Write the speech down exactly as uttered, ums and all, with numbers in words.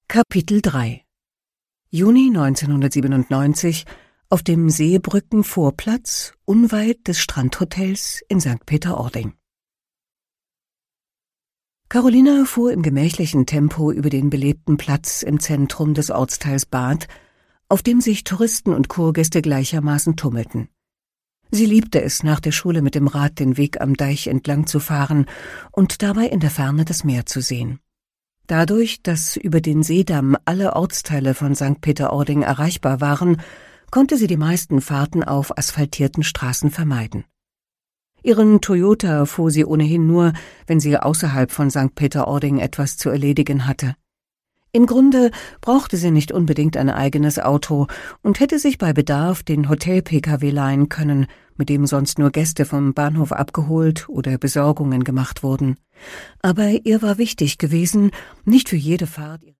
Kapitel drei Juni neunzehnhundertsiebenundneunzig auf dem Seebrückenvorplatz unweit des Strandhotels in Sankt Peter-Ording. Carolina fuhr im gemächlichen Tempo über den belebten Platz im Zentrum des Ortsteils Bath, auf dem sich Touristen und Kurgäste gleichermaßen tummelten. Sie liebte es, nach der Schule mit dem Rad den Weg am Deich entlang zu fahren und dabei in der Ferne das Meer zu sehen. Dadurch, dass über den Seedamm alle Ortsteile von Sankt Peter-Ording erreichbar waren, konnte sie die meisten Fahrten auf asphaltierten Straßen vermeiden. Ihren Toyota fuhr sie ohnehin nur, wenn sie außerhalb von Sankt Peter-Ording etwas zu erledigen hatte. Im Grunde brauchte sie nicht unbedingt ein eigenes Auto und hätte sich bei Bedarf den Hotel-P K W leihen können, mit dem sonst nur Gäste vom Bahnhof abgeholt oder Besorgungen gemacht wurden. Aber ihr war wichtig gewesen, nicht für jede Fahrt